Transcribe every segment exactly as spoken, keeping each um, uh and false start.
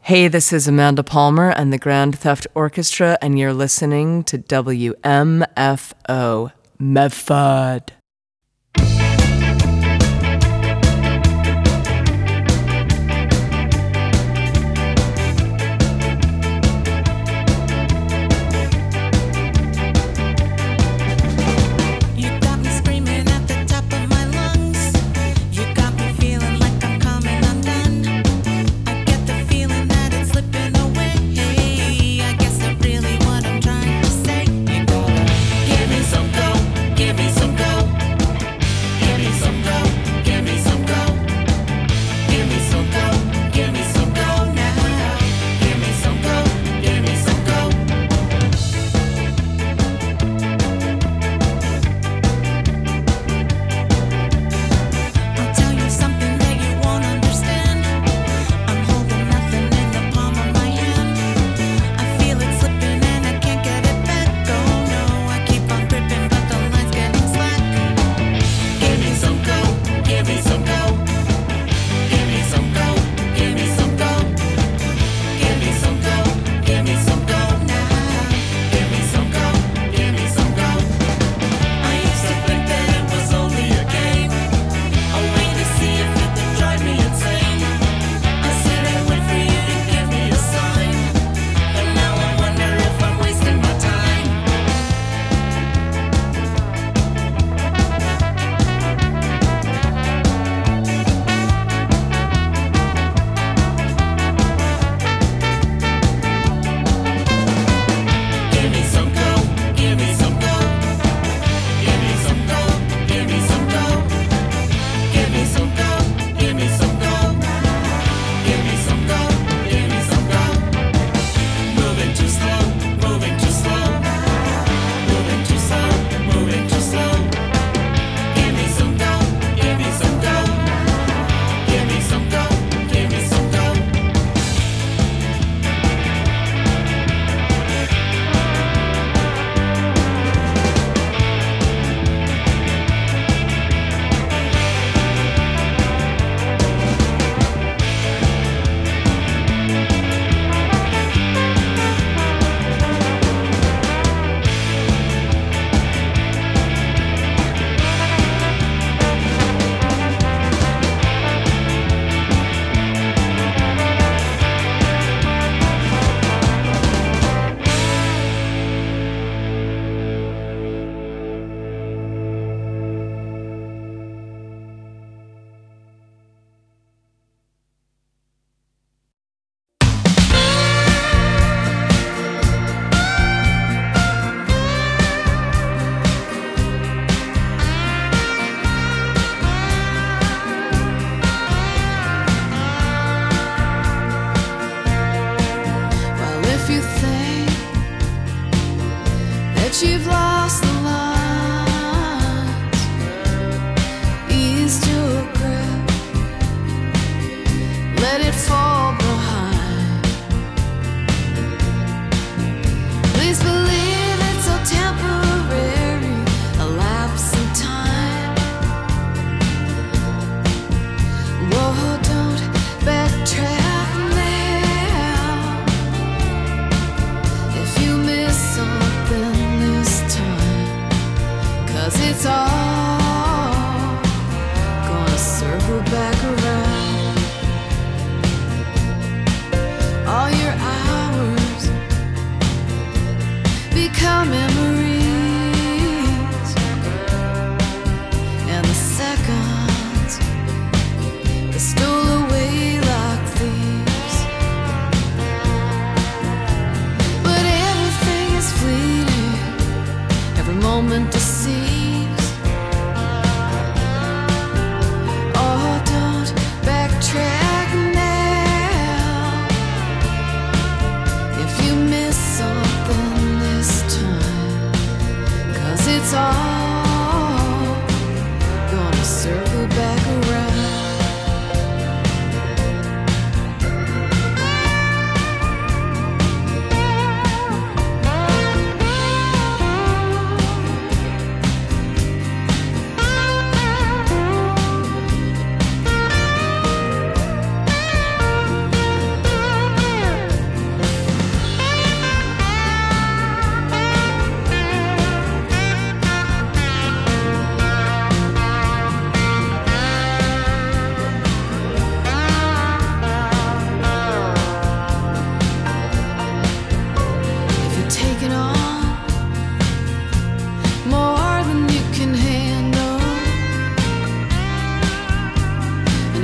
Hey, this is Amanda Palmer and the Grand Theft Orchestra, and you're listening to W M F O, Medford. Give me some go, give me some go.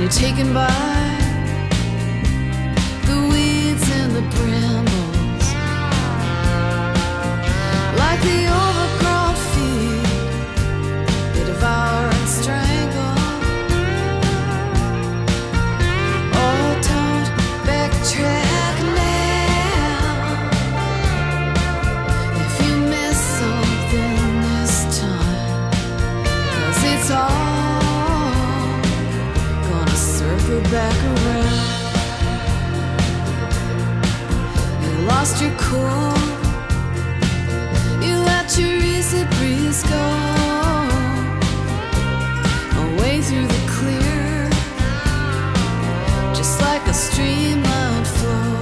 you're taken by the weeds and the brambles, like the overgrown feet they devour and strangle. Oh, don't backtrack now. If you miss something this time, 'cause it's all gonna circle back around. You lost your cool, you let your easy breeze go away through the clear, just like a streamlined flow.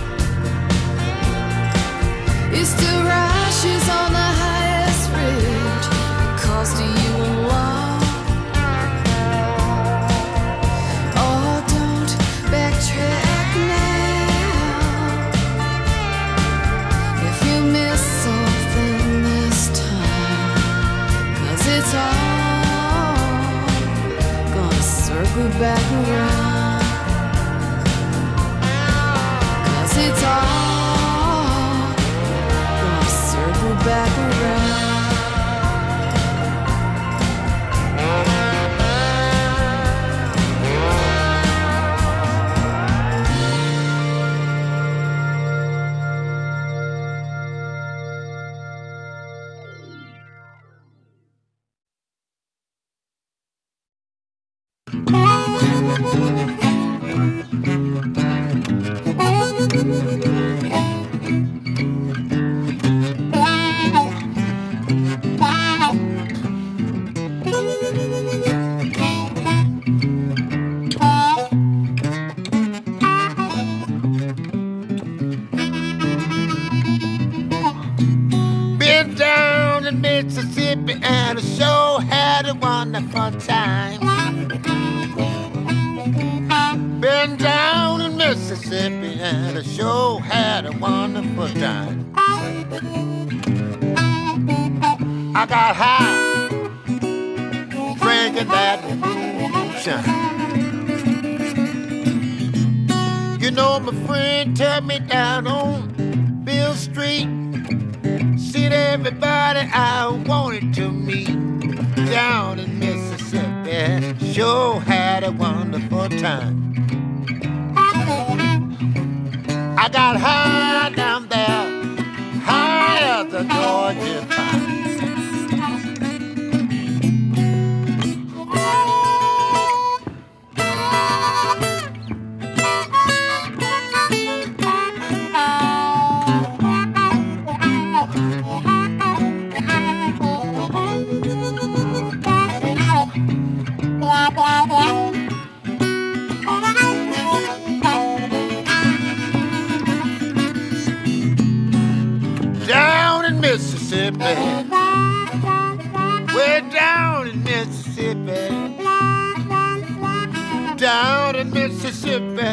You still rashes on the highest ridge, it calls to you alone. Oh, don't backtrack now. If you miss something this time, 'cause it's all gonna circle back around. 'Cause it's all gonna circle back around. Been down in Mississippi and I sure had a wonderful time. Been down in Mississippi and I sure had a wonderful time. I got high drinking that moonshine. You know my friend took me down on Bill Street, seen everybody I wanted to meet down in Mississippi. Sure had a wonderful time. I got high down there, high as the Georgia pine. Down in Mississippi, way down in Mississippi, down in Mississippi,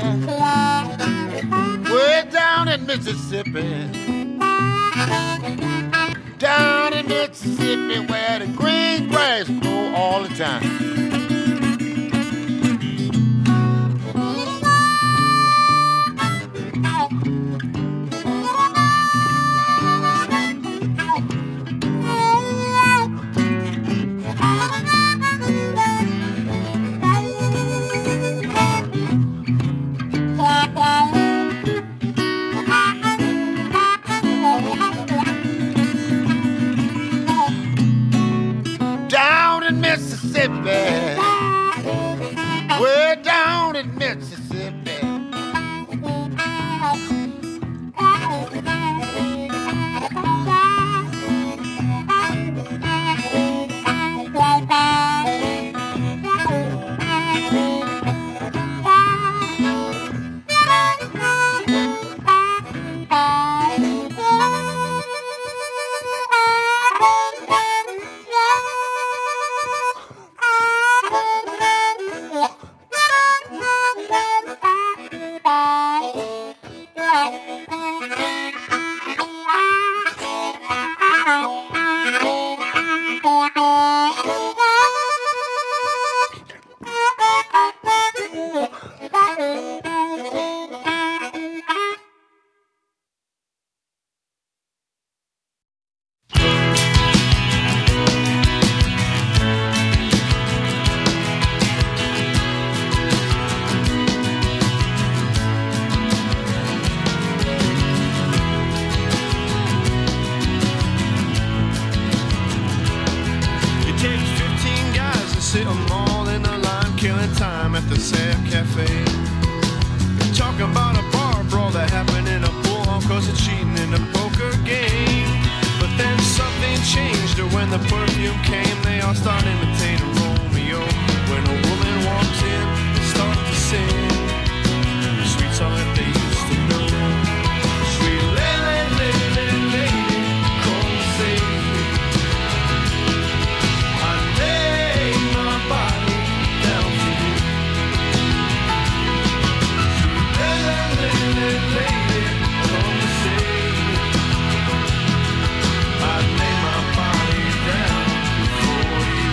way down in Mississippi, down in Mississippi where the green grass grow all the time. Down in Mississippi, all in a line, killing time at the Sam Cafe. Talk about a bar brawl that happened in a pool hall cause of cheating in a poker game. But then something changed when the perfume came. They all start imitating Romeo. When a woman walks in, they start to sing the sweet song that they used to know. Sweet lady, lady, lady, come save me. I lay my body down for you. Sweet lady, lady, lady, come save me. I lay my body down for you.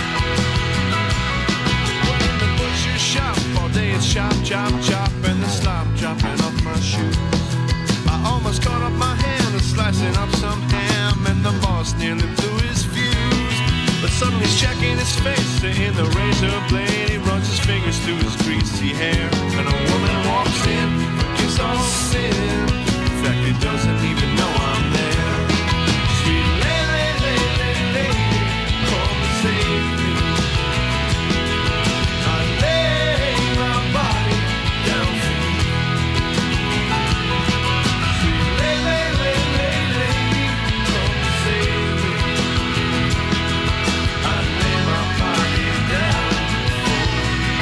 Well, in the butcher shop all day it's chop, chop, chop, and the slop dropping off my shoes. I almost caught up my hand and slicing up some ham, and the boss nearly blew his fuse. But suddenly he's checking his face in the razor blade. He runs his fingers through his greasy hair, and a woman walks in, forgives all sin. In fact, he doesn't even know I'm there. Sweet lady, lady, lady, come and save me. I lay my body down for you. Sweet lady, lady, lady, come and save me. I lay my body down for you.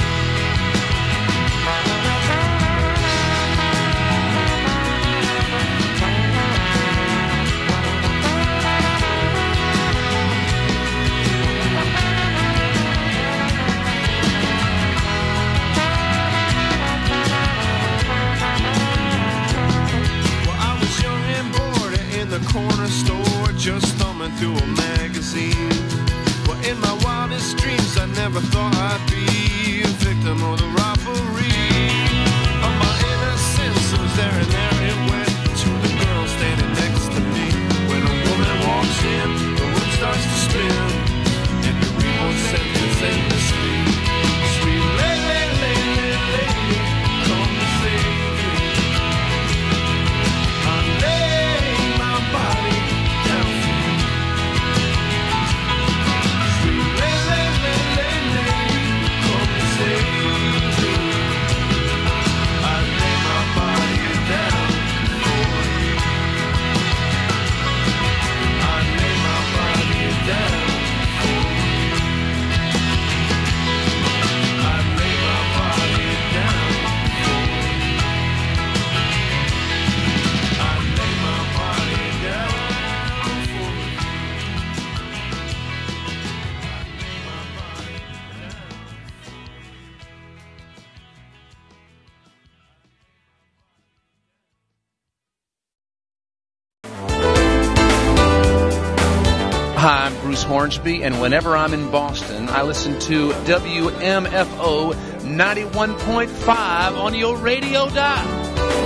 Well, I was young and bored in the corner store, just thumbing through a magazine. Well, in my wildest dreams, I never thought I'd be a victim of the robbery of my innocence. It was there and there it went to the girl standing next to me. When a woman walks in, the room starts to spin, and you read one sentence endlessly. Sweet lady, lady, lady, come and save me. I lay my body down for you. Sweet lady, lady, lady, come and save me. I lay my body down for you. I lay my body down for you. I lay my body down for you. I lay my body down for you. I lay my body Hi, I'm Bruce Hornsby, and whenever I'm in Boston, I listen to W M F O ninety-one point five on your radio dial.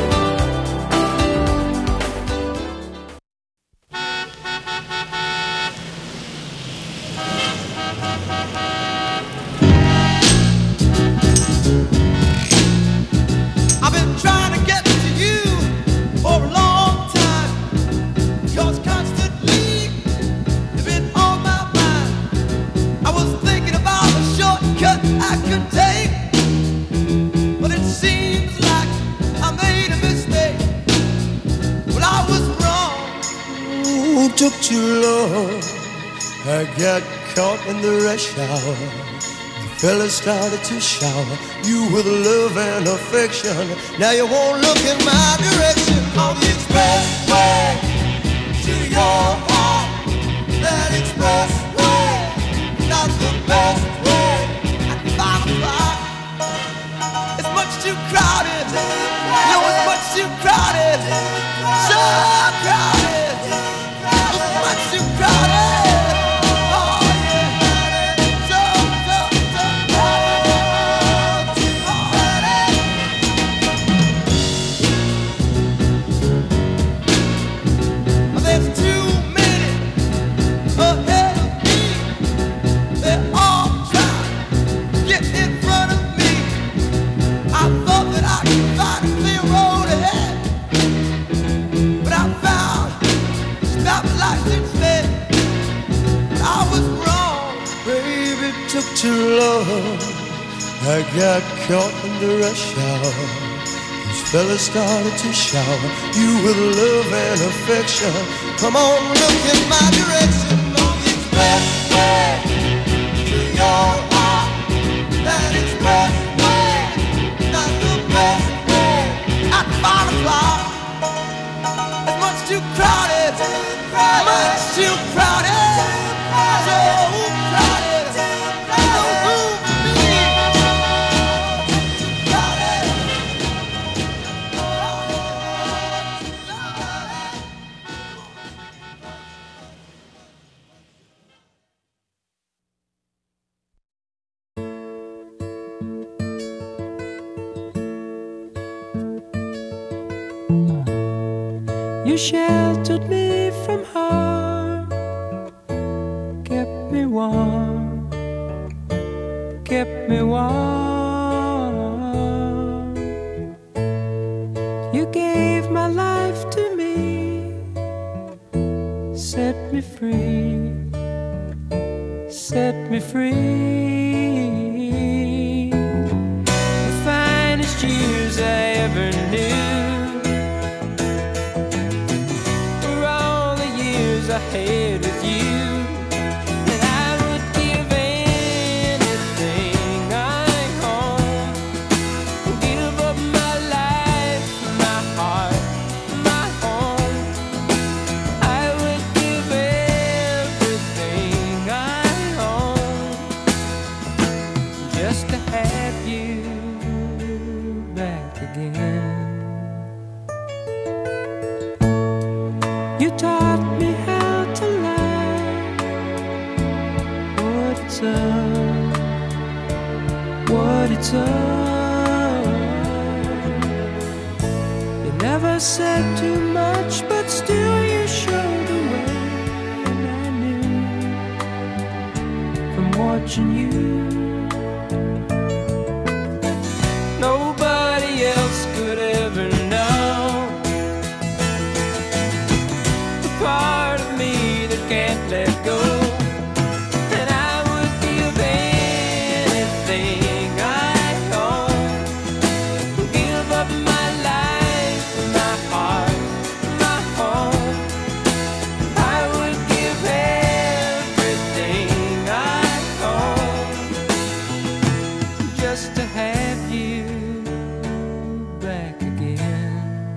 I've been trying to get to you for a long time, 'cause constantly you've been on my mind. I was thinking about a shortcut I could take, but it seems like I made a mistake. Well, I was wrong. Ooh, took too long. I got caught in the rush hour. The fella started to shower you with love and affection. Now you won't look in my direction. On the expressway to your heart, that expressway, not the best way. At five o'clock, it's much too crowded. No, it's much too crowded. So crowded. It's much too crowded. Oh yeah, so so so crowded. Too crowded. There's too many ahead of me. They're all I got caught in the rush hour. These fellas started to shower you with love and affection. Come on, look in my direction. On the expressway to your heart. That expressway, not the best way. At five o'clock, it's much too crowded, much too crowded, so crowded. There's no room for me. Crowded, You sheltered me from harm, kept me warm, kept me warm. You gave my life to me, set me free, set me free. The finest years I ever knew, I had with you, and I would give anything I own, give up my life, my heart, my home. I would give everything I own just to have you back again. You taught me how to love, what it's up, what it's up. You never said too much, but still you showed the way, and I knew from watching you. Nobody else could ever know the part of me that can't let go. And I would give anything I own, give up my life, my heart, my home. I would give everything I own just to have you back again.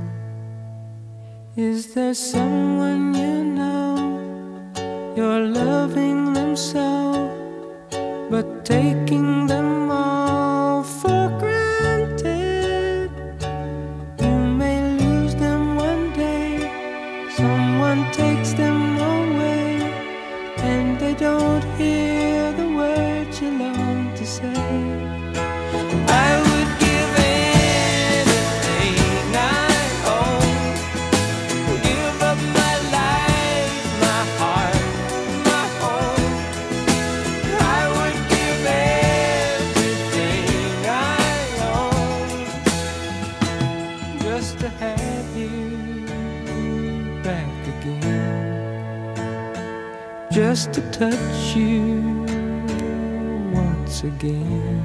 Is there someone you know, you're loving them so, but taking them all for granted? You may lose them one day, someone takes them away, and they don't hear the words you long to say. I would give anything I own, give up my life, my heart, my home. I would give everything I own just to have you back again, just to touch you once again.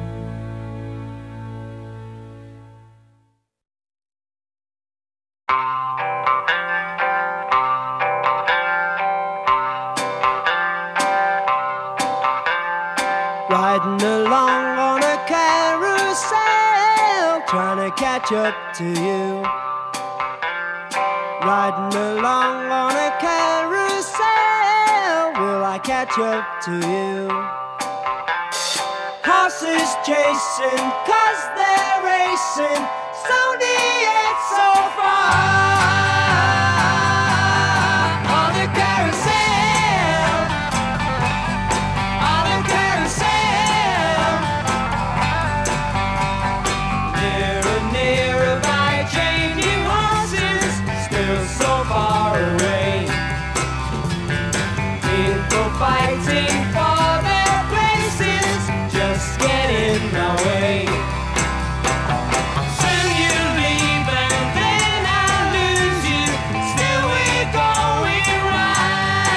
Riding along on a carousel, trying to catch up to you. Riding along on a carousel, will I catch up to you? Horses chasing, cause they're racing, seventy-eight so far. On a carousel, on a carousel, nearer, nearer by changing horses, still so far away. People fighting for their places, just get in my way. Soon you leave and then I lose you, still we're going right.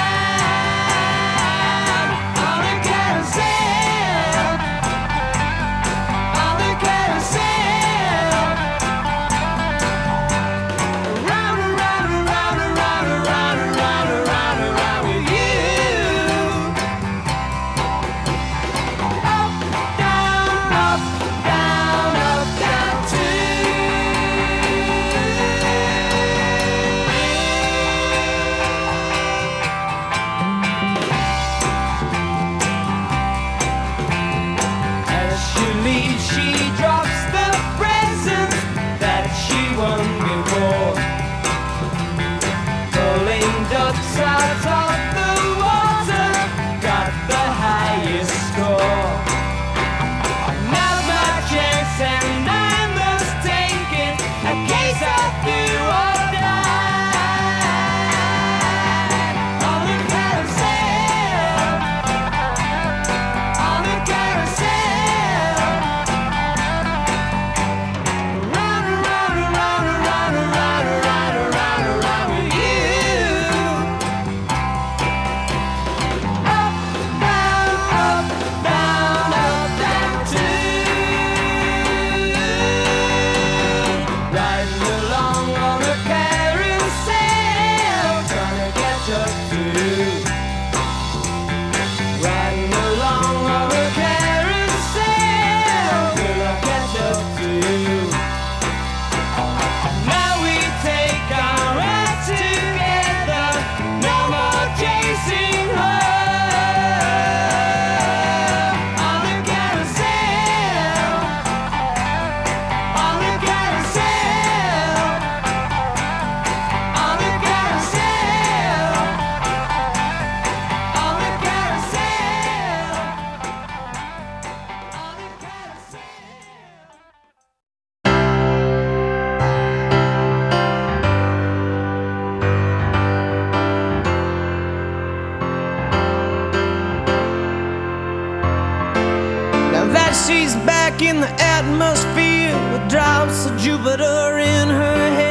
She's back in the atmosphere with drops of Jupiter in her head.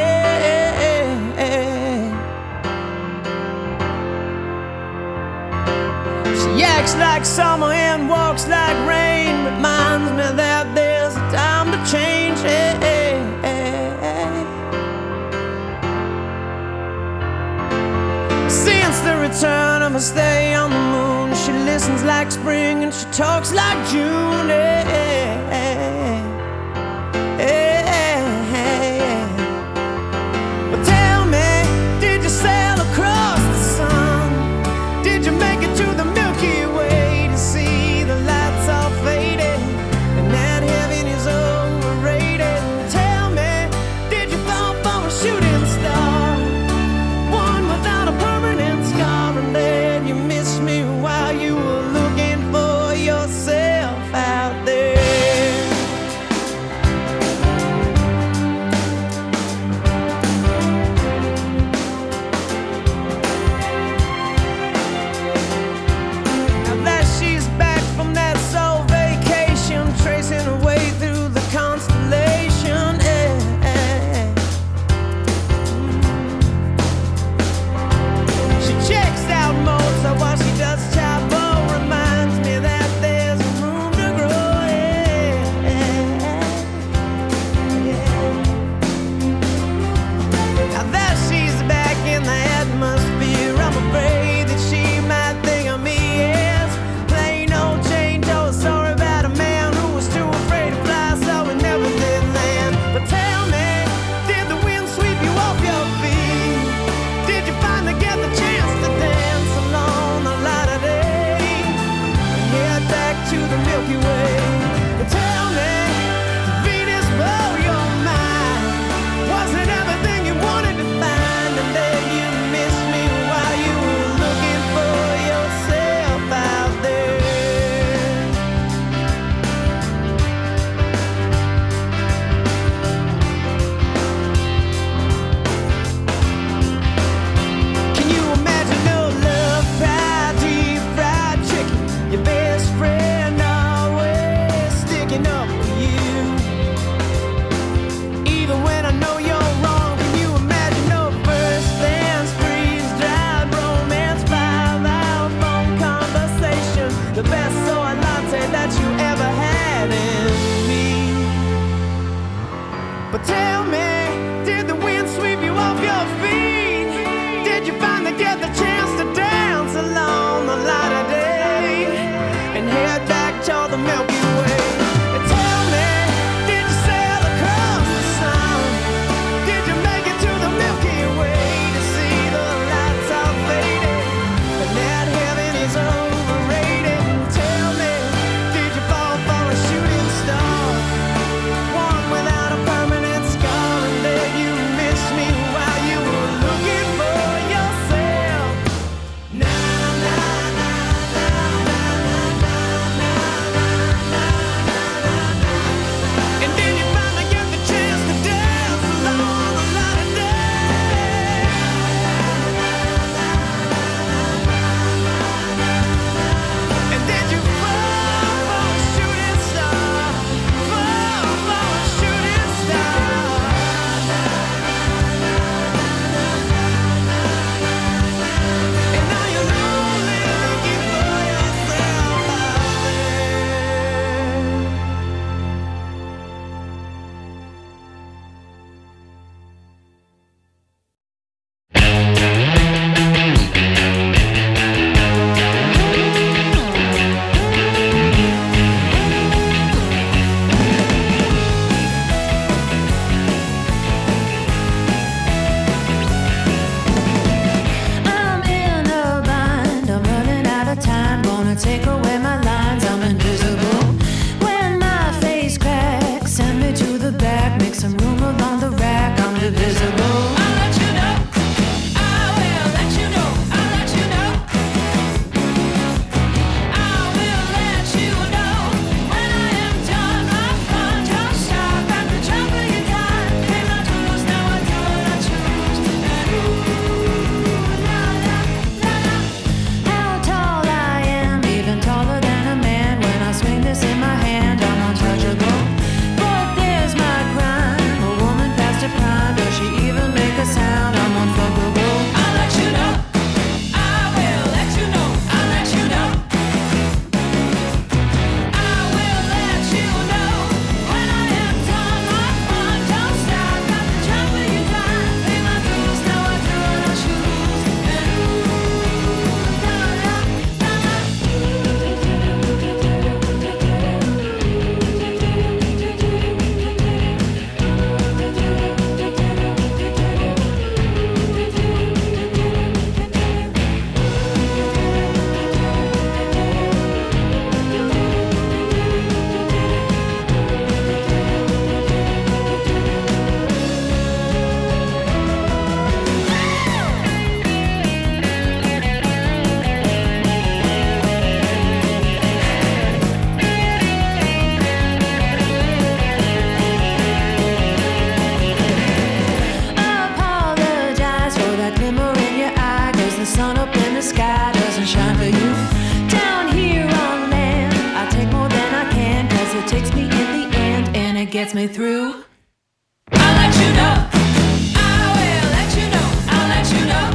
She acts like summer and walks like rain, reminds me that there's a time to change. Since the return of her stay on the moon, she listens like spring and she talks like June. But tell me, did you sail across the sun? Did you make it to the Milky Way to see the lights all faded and that heaven is overrated? Tell me, did you fall for a shooting star, one without a permanent scar, and then you missed me while you were looking for yourself out gets me through. I'll let you know. I will let you know. I'll let you know.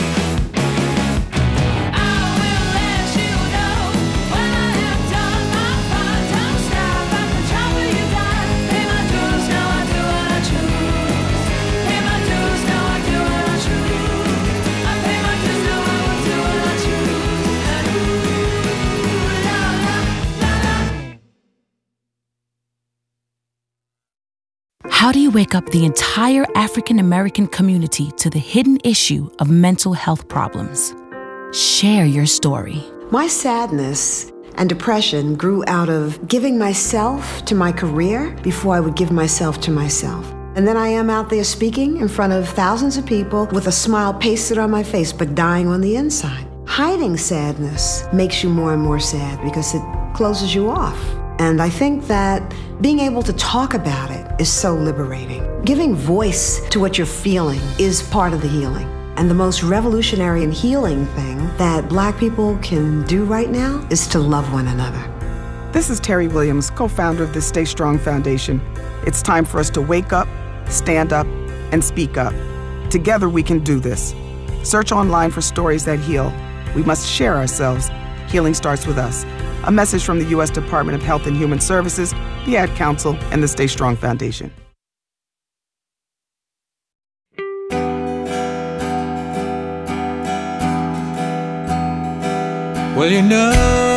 I will let you know when I have done my part. Don't stop at the top of your time. Pay my dues, now I do what I choose. Pay my dues, now I do what I choose. I pay my dues, now I will do what I choose. And ooh, la la la la. How do you wake up the entire African American community to the hidden issue of mental health problems? Share your story. My sadness and depression grew out of giving myself to my career before I would give myself to myself. And then I am out there speaking in front of thousands of people with a smile pasted on my face, but dying on the inside. Hiding sadness makes you more and more sad because it closes you off. And I think that being able to talk about it is so liberating. Giving voice to what you're feeling is part of the healing. And the most revolutionary and healing thing that Black people can do right now is to love one another. This is Terry Williams, co-founder of the Stay Strong Foundation. It's time for us to wake up, stand up, and speak up. Together we can do this. Search online for stories that heal. We must share ourselves. Healing starts with us. A message from the U S Department of Health and Human Services, the Ad Council, and the Stay Strong Foundation. Well, you know,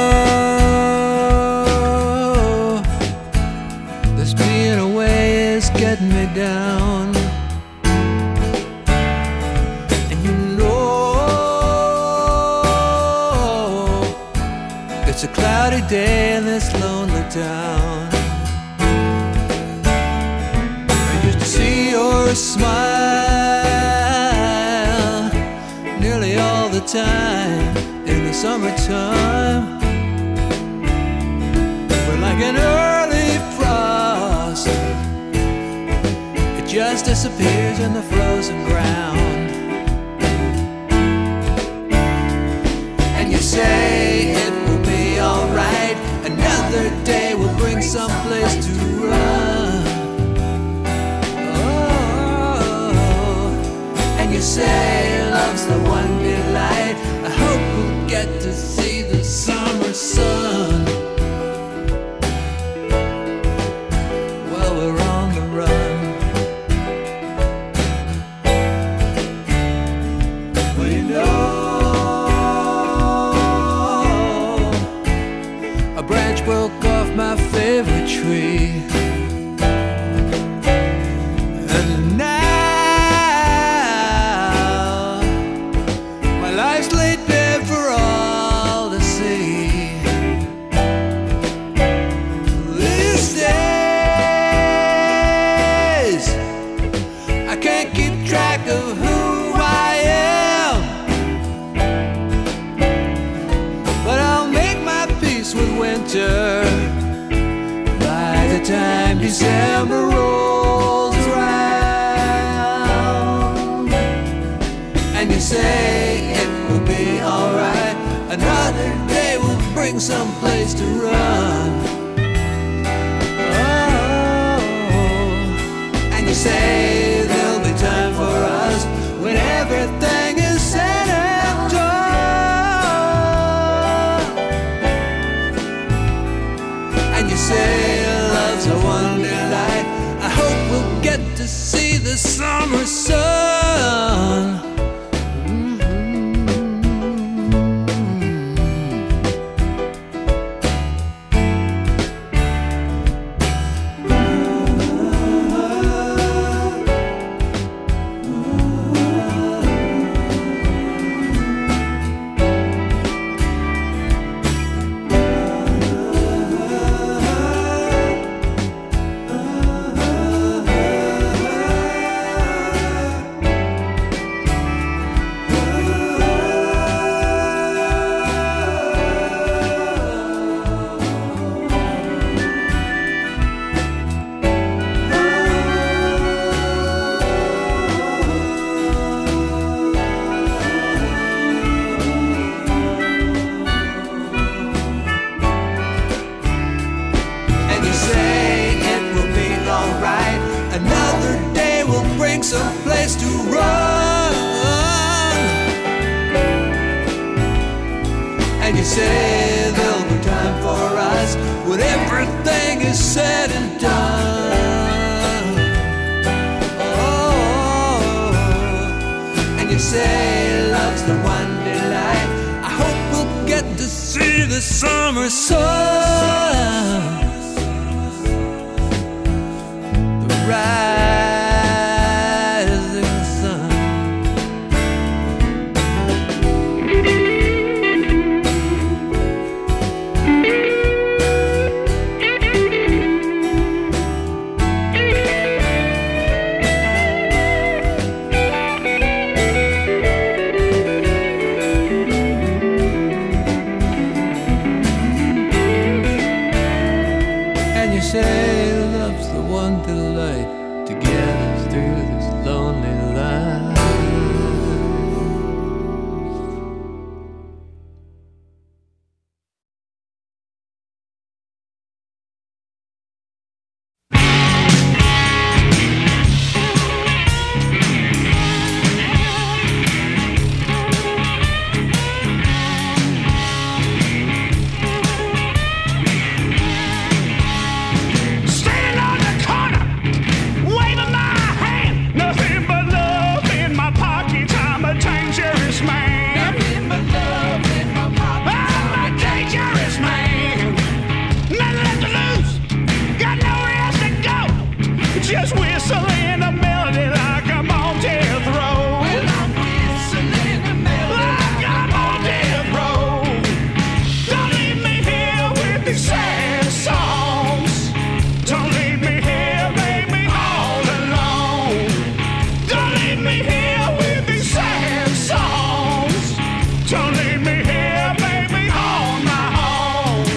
this being away is getting me down. And you know, it's a cloudy day in this lonely town. I used to see your smile nearly all the time in the summertime. We're like an early frost, it just disappears in the frozen ground. And you say it will be alright, another day will bring some place to run. Oh, and you say love's the one delight, I hope we'll get to see the summer sun. Well, we're on the run. Well, you know, a branch broke off my favorite tree. And now my life's laid bare for all to see. These days I can't keep track of who I am, but I'll make my peace with winter by the time December rolls around. And you say it will be alright, another day will bring some place to run. Oh, and you say there'll be time for us when everything is said and done. And you say love's a one delight, I hope we'll get to see the summer sun. is said and done. Oh, and you say love's the one delight. I hope we'll get to see the summer sun, the rising sun. Say love's the one delight to get us through this lonely life. Just whistling a melody like I'm on death row. Well, I'm whistling a melody like I'm on death row. Don't leave me here with these sad songs. Don't leave me here, baby, all alone. Don't leave me here with these sad songs. Don't leave me here, baby, on my own.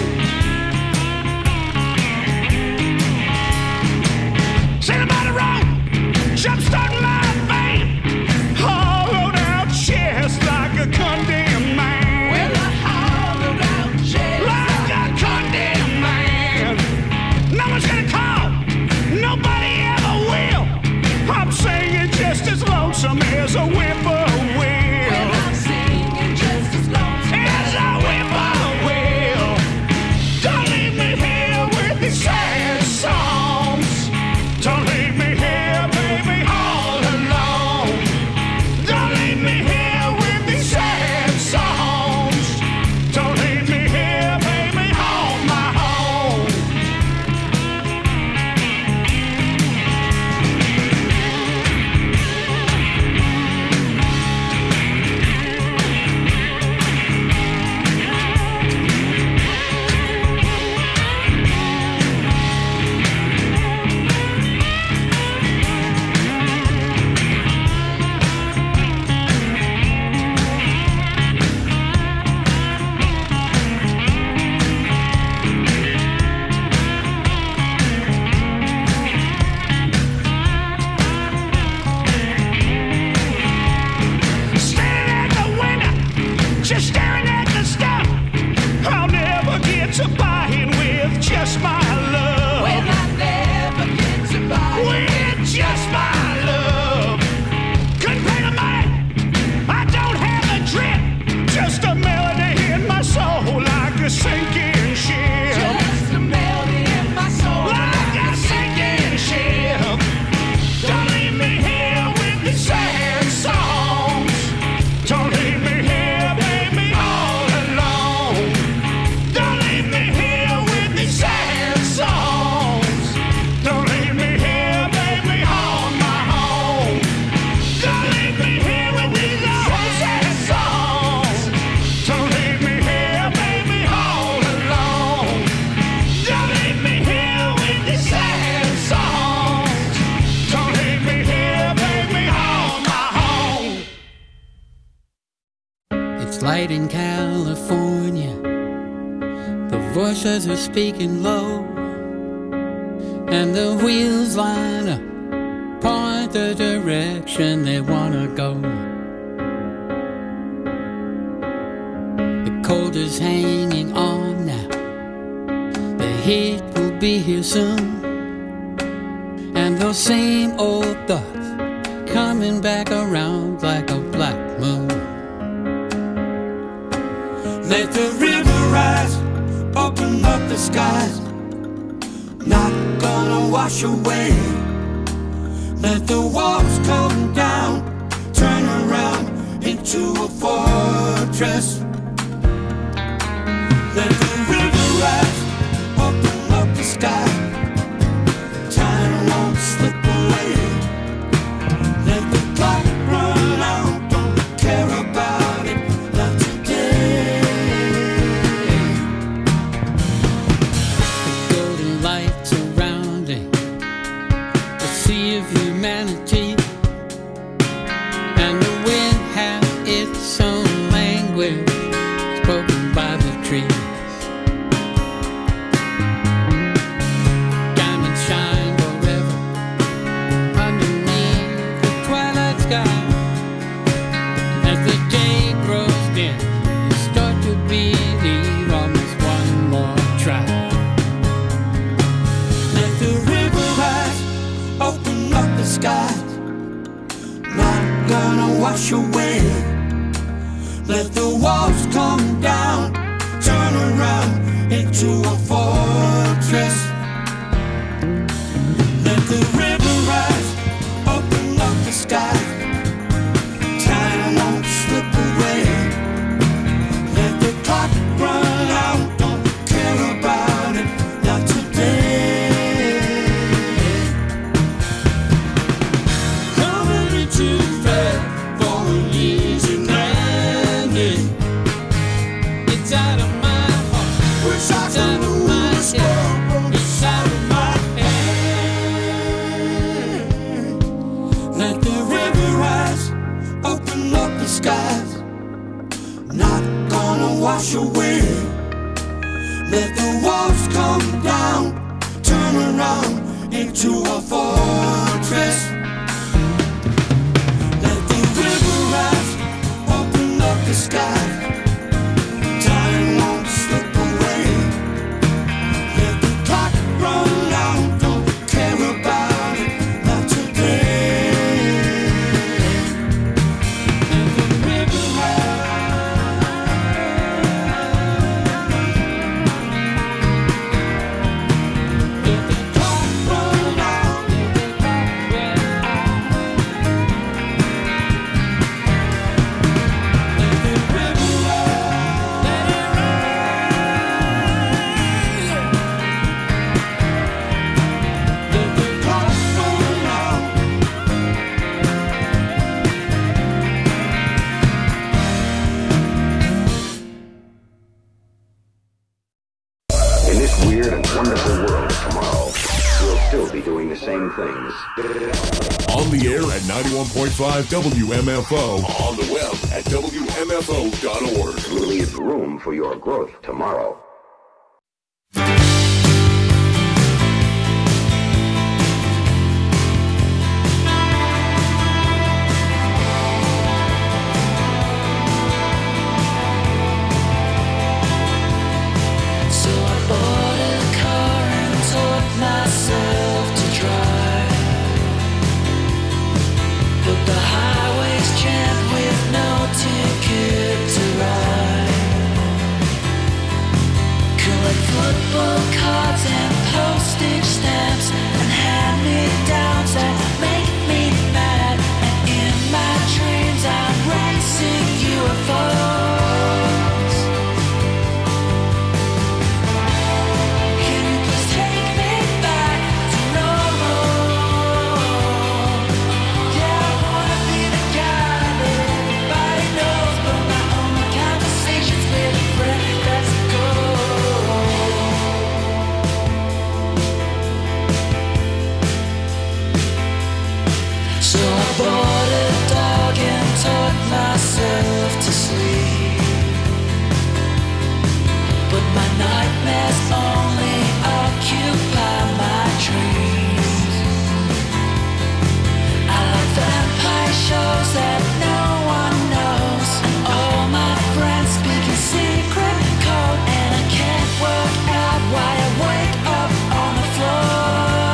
Anybody wrong? Jumpstarting my vein, hollowed out chest like a condemned man. Well, a hollowed out chest like a condemned man. No one's gonna call, nobody ever will. I'm singing just as lonesome as a whippoorwill. Well, I'm singing just as lonesome as a whippoorwill. Don't leave me here with these sad songs. Don't leave me here, baby, all alone. Don't leave me here with these sad songs. Don't leave me here, baby, on my own. Staring at the window, just staring at the stuff. I'll never get to buying with just my love. Well, I'll never get to buy with just my love. Couldn't pay the money, I don't have a drip. Just a melody in my soul like a sinking ship. Just a melody in my soul like a sinking ship. Don't leave me here with these sad songs. Don't leave me here, baby, all alone. Don't leave me here with these sad songs. Don't leave me here, baby, on my own. Don't leave me here with these sad songs. Don't leave me here, baby, all alone. Don't leave me here with these sad songs. Don't leave me here, baby, on my own. It's light in California. The voices are speaking low, and the wheels line up, point the direction they wanna go. The cold is hanging on now. The heat will be here soon, and those same old thoughts coming back around like a black moon. Let the river rise, open up the skies. Now wash away. Let the walls come down, turn around into a fortress. Let the river rise, open up the sky. Time won't slip away. Let the clock run out, don't care about it, not today. The golden light surrounding the sea of humanity, and the wind has its own language spoken by the trees. Diamonds shine forever underneath the twilight sky. As the day grows dim, you start to believe almost one more try. Let the river rise, open up the skies. Not gonna wash away. Let the walls come down, turn around into a fortress. Let the river rise, open up the skies. Time won't slip away. Let the clock run out, don't care about it, not today. Coming in too fast for an easy landing. It's out of my heart, it's out of my head, it's out of my head. Let the river rise, open up the skies. Not gonna wash away. Let the walls come down, turn around into a fortress. Let the river rise, open up the sky. Time won't slip away. Let the clock run out, don't care about it, not today. Let the river let the clock run out. In this weird and wonderful world tomorrow, we'll still be doing the same things. On the air at ninety-one point five W M F O. On the web at W M F O dot org. Leave room for your growth tomorrow. So I bought a car and taught myself to drive. But the highway's jammed with no ticket to ride. Collect football cards and postage stamps and hand-me-downs that make me mad. And in my dreams I'm racing U F Os. Can you please take me back to normal? Yeah, I wanna be the guy that everybody knows, but my own conversations with a friend, let's go. So I bought a dog and taught myself to sleep. But my nightmares only occupy my dreams. I like vampire shows that no one knows, and all my friends speak in secret code, and I can't work out why I wake up on the floor.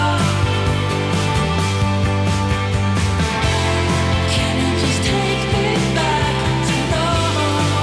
Can you please take me back to normal?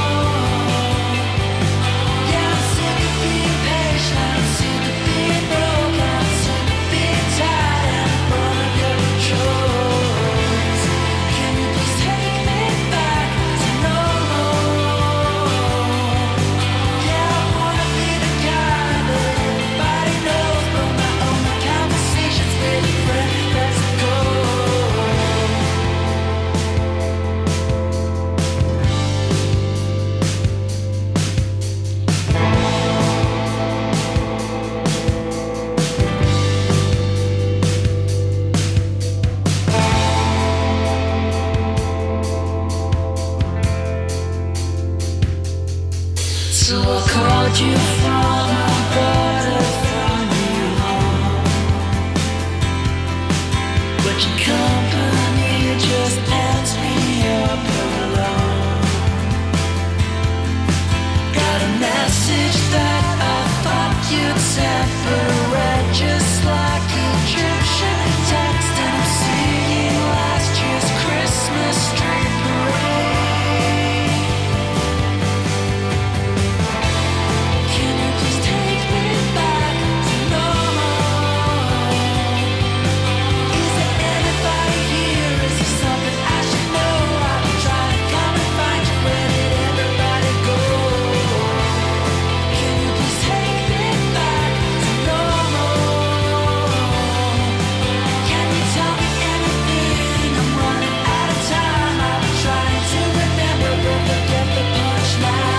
you from abroad or from you home. But your company just ends me up alone. Got a message that I thought you'd separate, just like Egyptian text, and I'm seeing last year's Christmas tree parade. Can you please take me back to normal? Is there anybody here? Is there something I should know? I've been trying to come and find you. Where did everybody go? Can you please take me back to normal? Can you tell me anything? I'm running out of time. I've been trying to remember, but forget the punchline.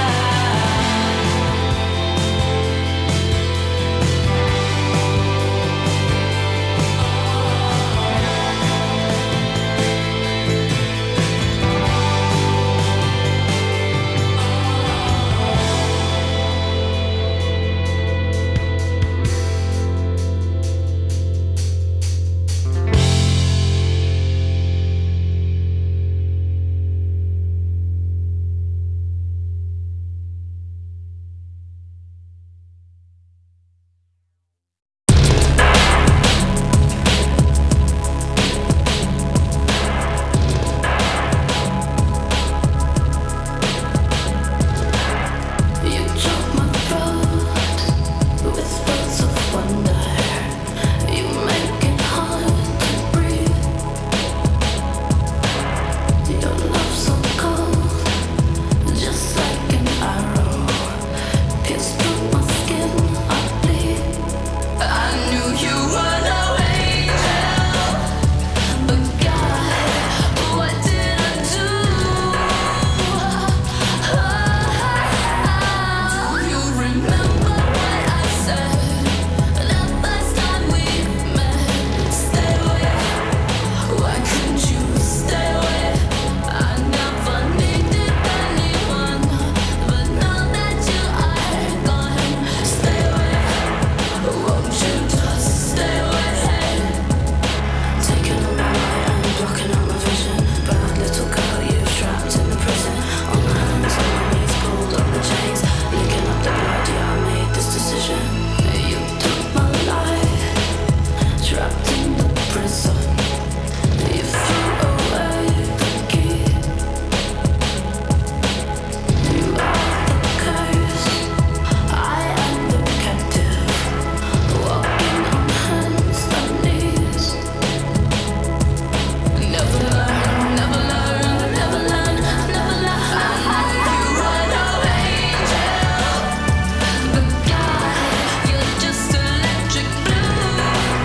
You choke my throat with words of wonder. You make it hard to breathe. Your love so cold, just like an arrow, pierced through my skin. I bleed. I knew you were no angel, but God, what did I do? You remember what I said that first time we met? Stay away. Why couldn't you stay away? I never needed anyone, but now that you are gone, stay away. Won't you just stay away? Taking all my light and blocking out my vision. Bad little girl, you're trapped in the prison. On my hands, on my knees, pulled up the chains, licking up the blood. Yeah, I made this decision. You took my life, trapped in the prison. You threw away the key. You are the curse, I am the captive, walking on hands and knees. Never learn, never learn, never learn, never learn. You are no angel, but God, you're just electric blue.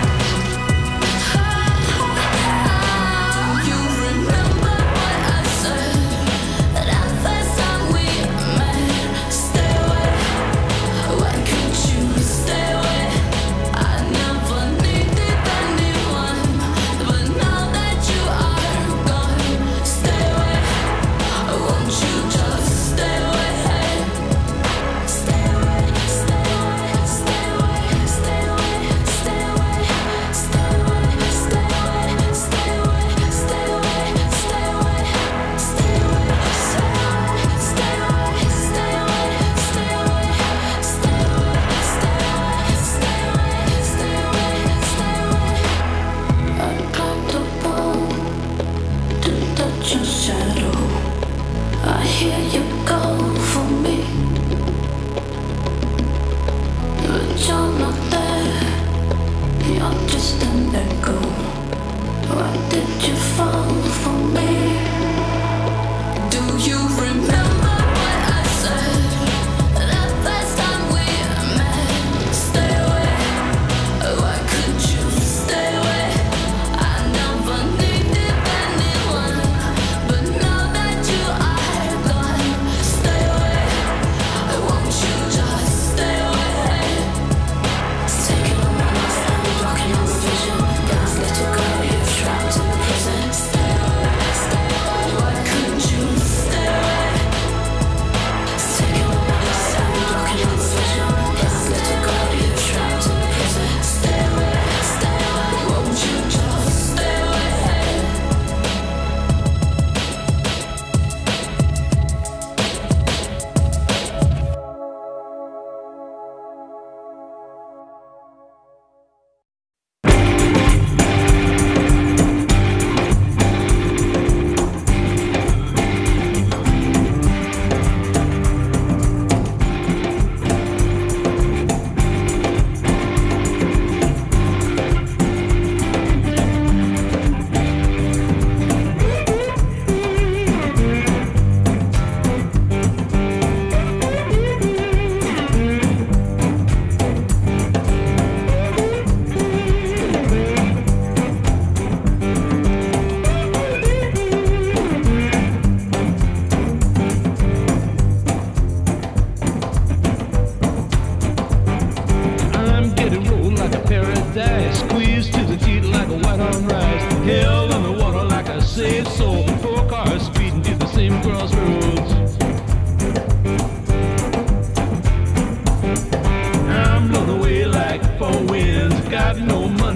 You remember what I said that first time we met? Stay away. Why couldn't you stay away? I never needed anyone, but now that you are gone, stay away. Won't you just stay away? Stay away, stay away, stay away, stay away, stay away, stay away, stay away, stay away, stay away, stay away, stay away, stay away, stay away, stay away, stay away, stay away, stay away, stay away, stay away. I climbed the wall to touch your shadow. I hear you call for me, but you're not there. You're just an echo. Why did you fall for me? Do you remember what I said that first time we met? Stay away. Why could you stay away? I never needed anyone, but now that you are gone, stay away. Won't you just stay away? Taking all my life and blocking out my vision. Bad little girl, you're trapped in the prison. Stay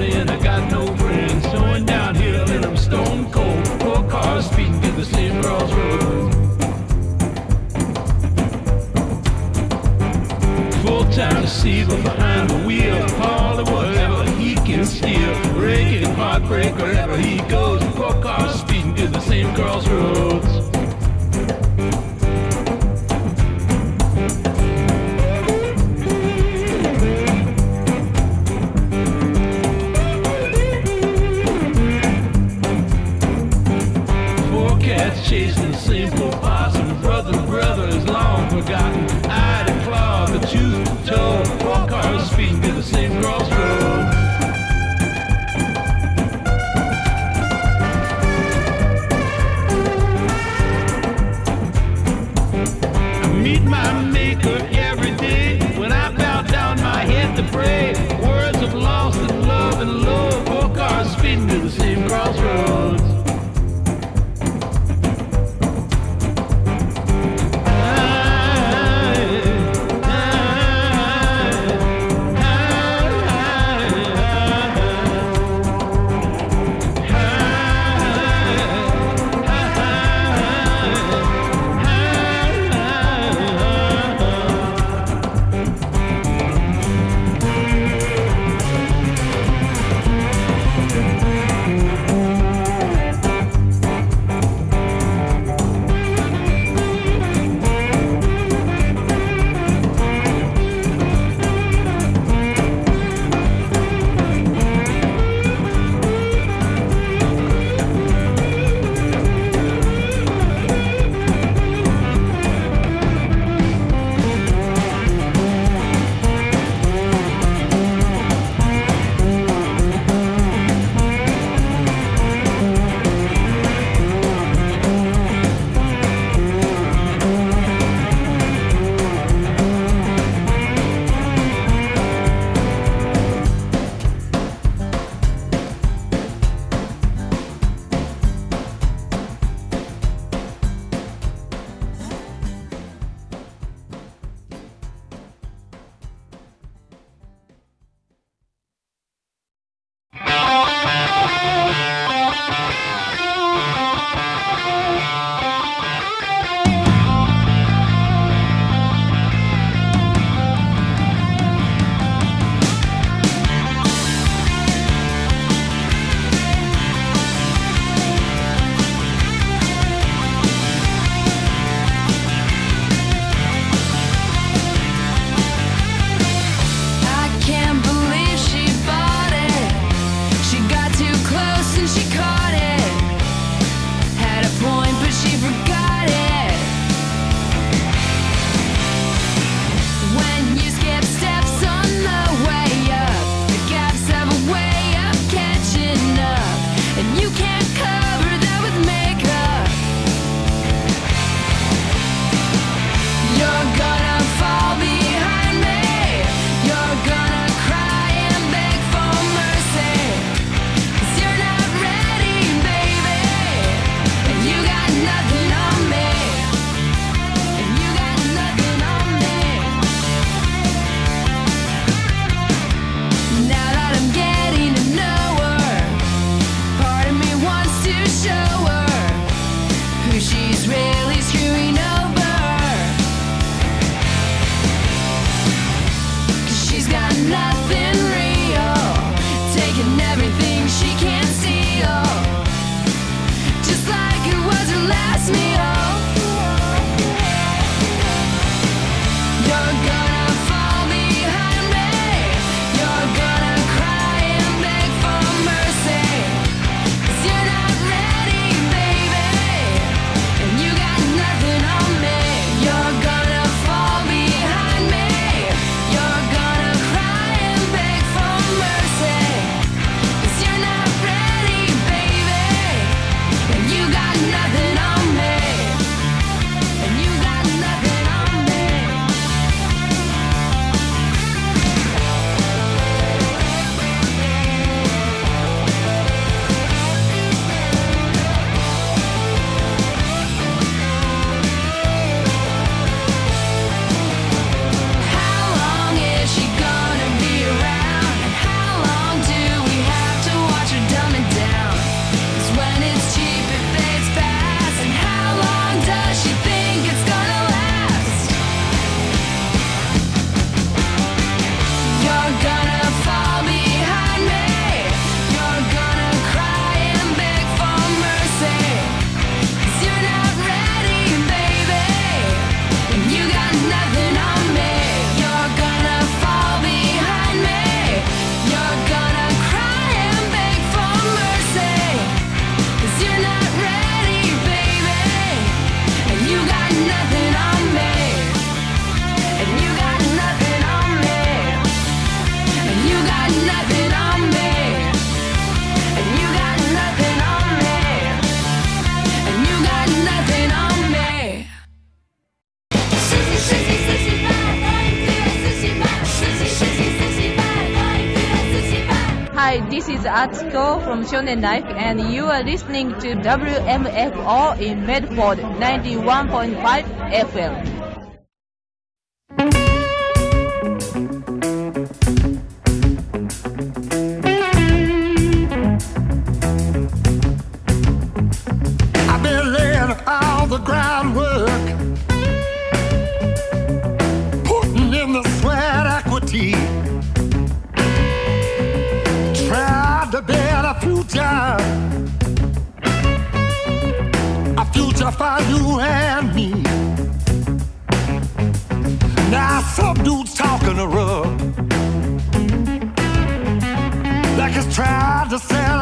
money and I got no friends. Going downhill and I'm stone cold. Four cars speeding to the same crossroads. Full-time receiver behind the wheel. Hauling whatever he can steal. Breaking heartbreak wherever he goes. Four cars speeding to the same crossroads. Four cats chasing the same poor possum. Brother, brother is long forgotten. Eye to claw, the tooth to toe. Four cars speeding to the same crossroad. I meet my maker every day. When I bow down my head to pray, words of lost and love and love. Four cars speeding to the same crossroads. is Atsuko from Shonen Life, and you are listening to W M F O in Medford, ninety-one point five F M. I've been laying all the groundwork, putting in the sweat equity, tried to build a future, a future for you and me. Now some dude's talking a rub, like he's trying to sell